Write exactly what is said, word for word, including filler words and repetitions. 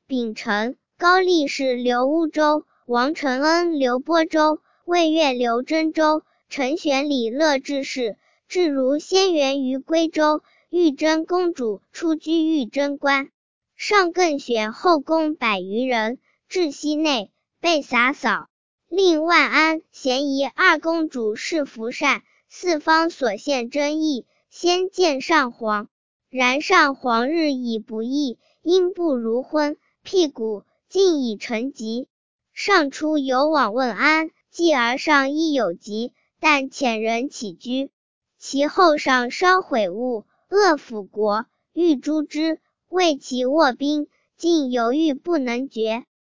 丙辰，高力士刘乌州，王承恩刘播州，魏越刘真州，陈玄礼乐致仕，至如仙源于归州。玉真公主出居玉真观，上更选后宫百余人，至西内，被洒扫。令万安、咸宜二公主侍服善，四方所献争议，先见上皇。然上皇日以不义，因不如婚，辟谷，尽以成疾。上初有往问安，继而上亦有疾，但遣人起居。其后上稍悔悟，恶辅国，欲诛之，为其卧兵，竟犹豫不能决。